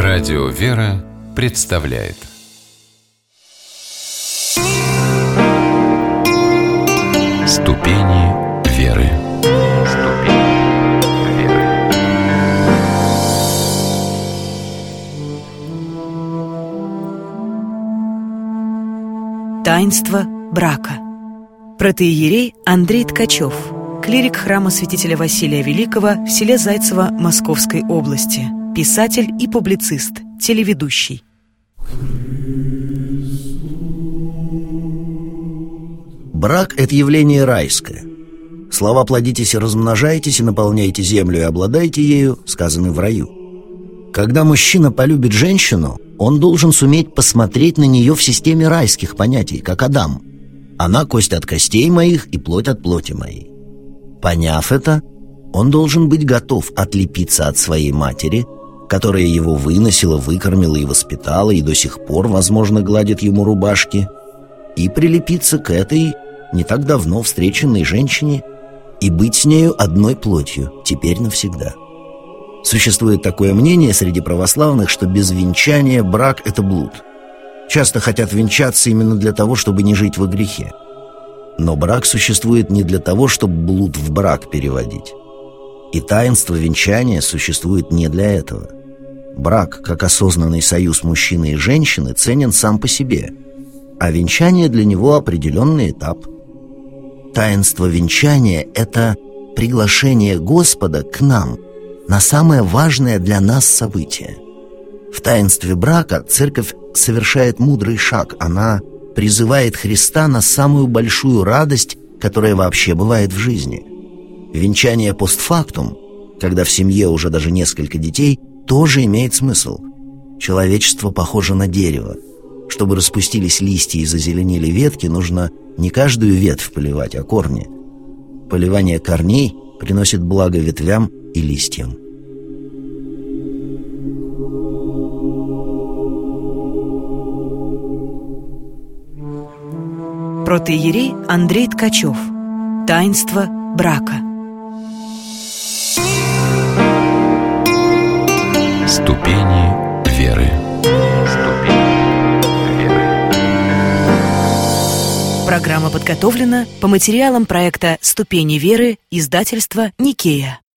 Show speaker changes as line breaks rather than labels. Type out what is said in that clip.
Радио «Вера» представляет Ступени веры. Ступени веры.
Таинство брака. Протоиерей Андрей Ткачев, клирик храма святителя Василия Великого в селе Зайцево Московской области, писатель и публицист, телеведущий.
Брак – это явление райское. Слова «плодитесь и размножайтесь, и наполняйте землю и обладайте ею» сказаны в раю. Когда мужчина полюбит женщину, он должен суметь посмотреть на нее в системе райских понятий, как Адам. «Она кость от костей моих и плоть от плоти моей». Поняв это, он должен быть готов отлепиться от своей матери, которая его выносила, выкормила и воспитала, и до сих пор, возможно, гладит ему рубашки, и прилепиться к этой не так давно встреченной женщине и быть с нею одной плотью, теперь навсегда. Существует такое мнение среди православных, что без венчания брак – это блуд. Часто хотят венчаться именно для того, чтобы не жить во грехе. Но брак существует не для того, чтобы блуд в брак переводить. И таинство венчания существует не для этого. Брак, как осознанный союз мужчины и женщины, ценен сам по себе, а венчание для него определенный этап. Таинство венчания – это приглашение Господа к нам на самое важное для нас событие. В таинстве брака Церковь совершает мудрый шаг. Она призывает Христа на самую большую радость, которая вообще бывает в жизни. Венчание постфактум, когда в семье уже даже несколько детей, тоже имеет смысл. Человечество похоже на дерево. Чтобы распустились листья и зазеленели ветки, нужно не каждую ветвь поливать, а корни. Поливание корней приносит благо ветвям и листьям.
Протоиерей Андрей Ткачев. Таинство брака.
Ступени веры. Ступени веры.
Программа подготовлена по материалам проекта «Ступени веры» издательства «Никея».